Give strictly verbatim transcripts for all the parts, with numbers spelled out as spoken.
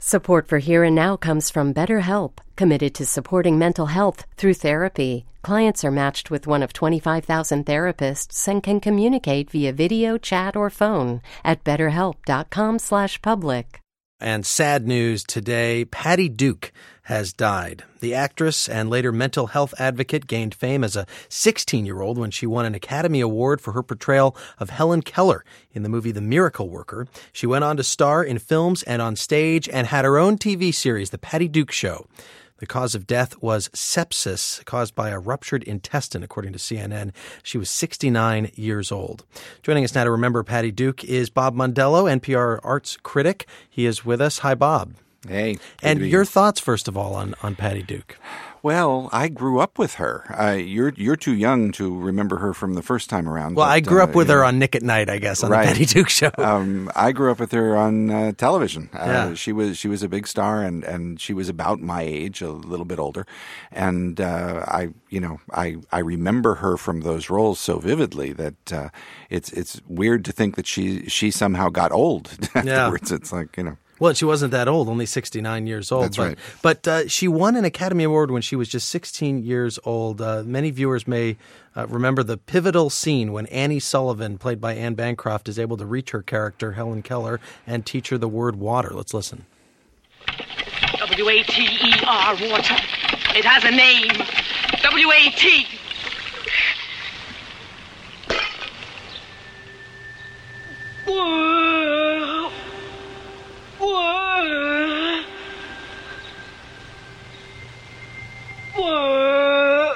Support for Here and Now comes from BetterHelp, committed to supporting mental health through therapy. Clients are matched with one of twenty-five thousand therapists and can communicate via video, chat, or phone at betterhelp.com slash public. And sad news today, Patty Duke has died. The actress and later mental health advocate gained fame as a sixteen-year-old when she won an Academy Award for her portrayal of Helen Keller in the movie The Miracle Worker. She went on to star in films and on stage and had her own T V series, The Patty Duke Show. The cause of death was sepsis caused by a ruptured intestine, according to C N N. She was sixty-nine years old. Joining us now to remember Patty Duke is Bob Mondello, N P R arts critic. He is with us. Hi, Bob. Hey. And your thoughts, first of all, on, on Patty Duke. Well, I grew up with her. Uh, you're you're too young to remember her from the first time around. Well, but, I grew uh, up with you her know, on Nick at Night, I guess, on right. the Patty Duke Show. Um, I grew up with her on uh, television. Uh, yeah. She was she was a big star, and, and she was about my age, a little bit older. And uh, I, you know, I, I remember her from those roles so vividly that uh, it's it's weird to think that she she somehow got old afterwards. Yeah. It's like, you know. Well, she wasn't that old, only sixty-nine years old. That's but, right. But uh, she won an Academy Award when she was just sixteen years old. Uh, many viewers may uh, remember the pivotal scene when Annie Sullivan, played by Anne Bancroft, is able to reach her character, Helen Keller, and teach her the word water. Let's listen. W A T E R, water. It has a name. W A T. Whoa. Whoa. Whoa.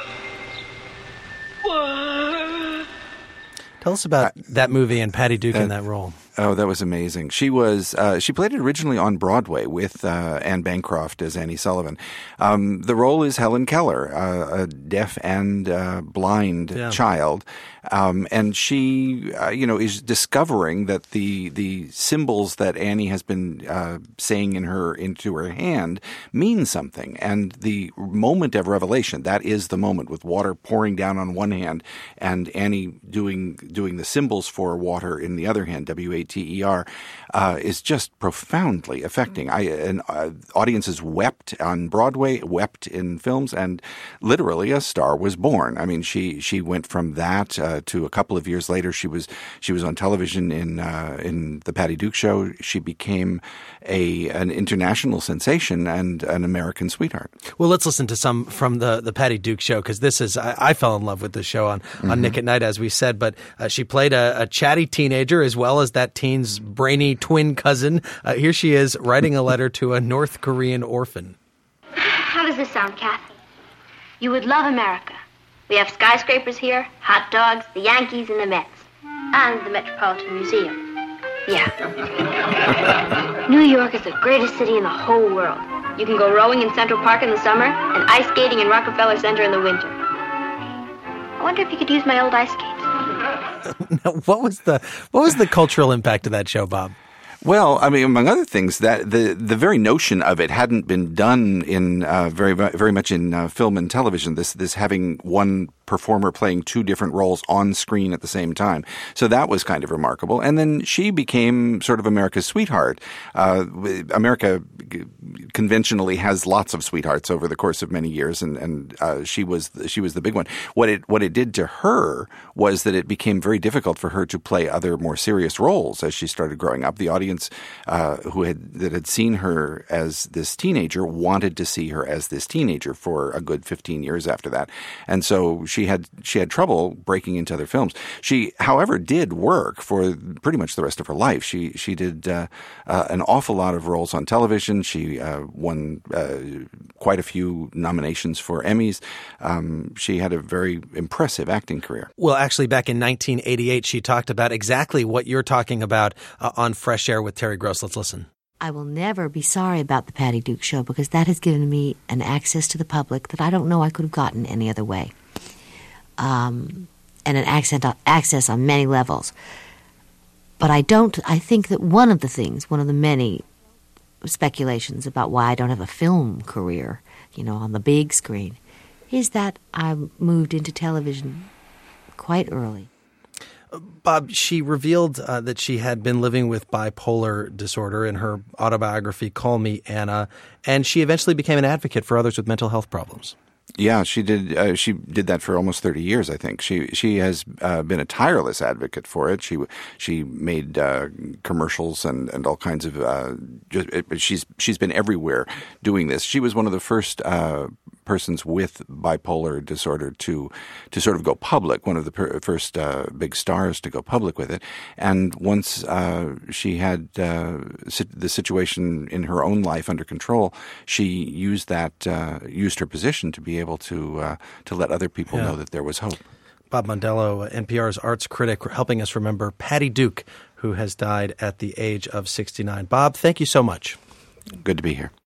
Whoa. Tell us about that movie and Patty Duke in that role. Oh, that was amazing. She was uh, she played it originally on Broadway with uh, Anne Bancroft as Annie Sullivan. Um, the role is Helen Keller, uh, a deaf and uh, blind yeah. child, um, and she, uh, you know, is discovering that the the symbols that Annie has been uh, saying in her into her hand mean something. And the moment of revelation, that is the moment with water pouring down on one hand and Annie doing doing the symbols for water in the other hand. W A T E R, uh, is just profoundly affecting. I, and, uh, audiences wept on Broadway, wept in films, and literally a star was born. I mean, she she went from that uh, to a couple of years later. She was she was on television in uh, in the Patty Duke Show. She became a an international sensation and an American sweetheart. Well, let's listen to some from the, the Patty Duke Show, because this is I, I fell in love with the show on, mm-hmm. on Nick at Night, as we said. But uh, she played a, a chatty teenager as well as that teen's brainy twin cousin. Uh, here she is writing a letter to a North Korean orphan. How does this sound, Kathy? You would love America. We have skyscrapers here, hot dogs, the Yankees, and the Mets. And the Metropolitan Museum. Yeah. New York is the greatest city in the whole world. You can go rowing in Central Park in the summer and ice skating in Rockefeller Center in the winter. I wonder if you could use my old ice skates. Now, what was the what was the cultural impact of that show, Bob? Well, I mean, among other things, that the the very notion of it hadn't been done in uh, very very much in uh, film and television. This this having one performer playing two different roles on screen at the same time. So that was kind of remarkable. And then she became sort of America's sweetheart. Uh, America conventionally has lots of sweethearts over the course of many years, and and uh, she was she was the big one. What it what it did to her was that it became very difficult for her to play other more serious roles as she started growing up. The audience uh, who had that had seen her as this teenager wanted to see her as this teenager for a good fifteen years after that, and so she had she had trouble breaking into other films. She, however, did work for pretty much the rest of her life. She she did uh, uh, an awful lot of roles on television. She uh, won uh, quite a few nominations for Emmys. Um, she had a very impressive acting career. Well, actually, back in nineteen eighty-eight, she talked about exactly what you're talking about uh, on Fresh Air with Terry Gross. Let's listen. I will never be sorry about the Patty Duke Show because that has given me an access to the public that I don't know I could have gotten any other way. Um, and an accent, access on many levels. But I don't, I think that one of the things, one of the many speculations about why I don't have a film career, you know, on the big screen, is that I moved into television quite early. Bob, she revealed uh, that she had been living with bipolar disorder in her autobiography, Call Me Anna, and she eventually became an advocate for others with mental health problems. Yeah, she did. Uh, she did that for almost thirty years, I think. She she has uh, been a tireless advocate for it. She she made uh, commercials and, and all kinds of. Uh, just, she's she's been everywhere doing this. She was one of the first uh, persons with bipolar disorder to to sort of go public. One of the per- first uh, big stars to go public with it. And once uh, she had uh, the situation in her own life under control, she used that uh, used her position to be able to uh, to let other people yeah. know that there was hope. Bob Mondello, N P R's arts critic, helping us remember Patty Duke, who has died at the age of sixty-nine. Bob, thank you so much. Good to be here.